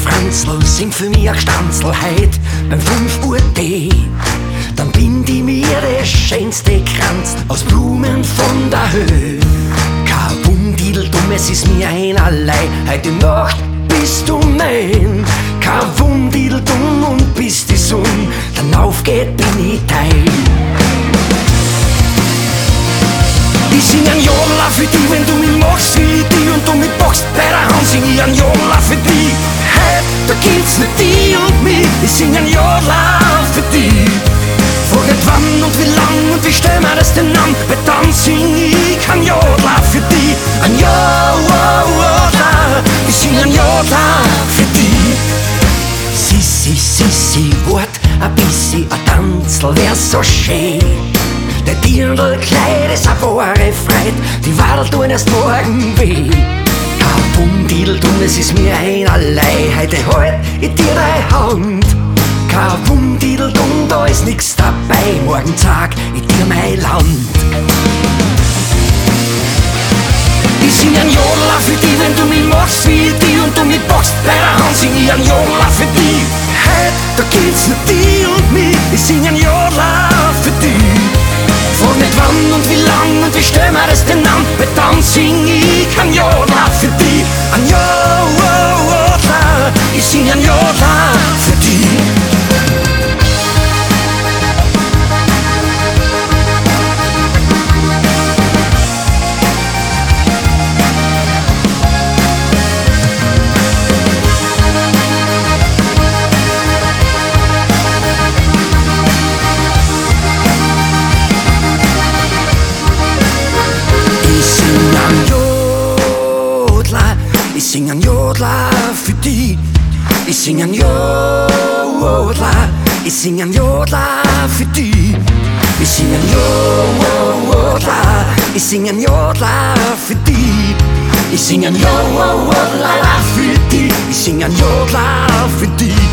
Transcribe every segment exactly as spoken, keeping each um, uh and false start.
Franzl, sing für mich ein Stanzl heut beim fünf Uhr Tee. Dann bind ich mir das schönste Kranz aus Blumen von der Höhe. Kein Wundideldum, es ist mir einerlei, heute Nacht bist du mein. Kein Wundideldum und bis die Sonne dann aufgeht, bin ich Teil. Ich sing ein Jodler für dich, wenn du mich machst wie die und du mich packst bei der Hand, sing ich ein Jodler für dich. Hey, da gibt's nicht die und mich, ich sing ein Jodler für dich. Frag nicht wann und wie lang und wie stell mir das denn an, weil dann sing ich ein Jodler für dich. Ein Jodler, ich sing ein Jodler für dich. Sissi, Sissi, wart ein bisschen, ein Tanzl wär so schön. Der Dirndlkleid ist eine wahre Freit, die Wadel tun erst morgen weh. Kein Wundideldum, es ist mir einerlei, heute halt ich dir deine Hand. Kein Wundideldum, da ist nix dabei, morgen Tag ich dir mein Land. Ich sing ein Jodler für dich, wenn du mich machst wie die und du mich packst bei der Hand, sing ich ein Jodler für dich. Hey, da gibt's nicht die und mich, ich sing ein Jodler für dich. Frag nicht wann und wie lang und wie stell mir das denn an, weil dann sing ich ein Jodler für dich. Ein Jodler, ich sing ein Jodler für dich. Ich sing ein Jodler für dich. Ich sing ein Jodler, ich sing ein Jodler für dich. Ich sing ein Jodler, ich sing ein Jodler für dich. Ich sing ein Jodler für dich. Ich sing ein Jodler für dich.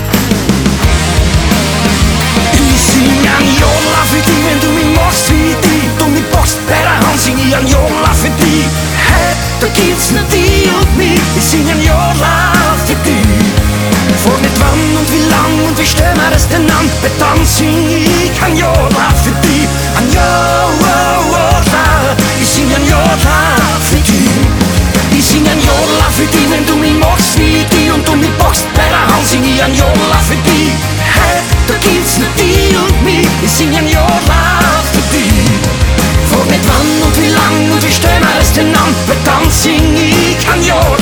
Ich sing ein Jodler für dich, wenn du mich machst wie die. Du mich packst bei der Hand, sing ich ein Jodler für dich. Hey, da gibt's nicht die und mich, ich sing ein Jodler für dich. Frag nicht wann und wie lang und wie stell mir das denn an, weil dann sing ich ein Jodler für dich. Ein Jodler, ich sing ein Jodler für dich. Ich sing ein Jodler für dich, wenn du mich machst wie die und du mich packst bei der Hand, sing ich ein Jodler für dich. Hey, da gibt's nicht die und mich, ich sing ein Jodler für dich. Frag nicht wann und wie lang und wie stell mir das denn an, weil dann sing ich ein Jodler.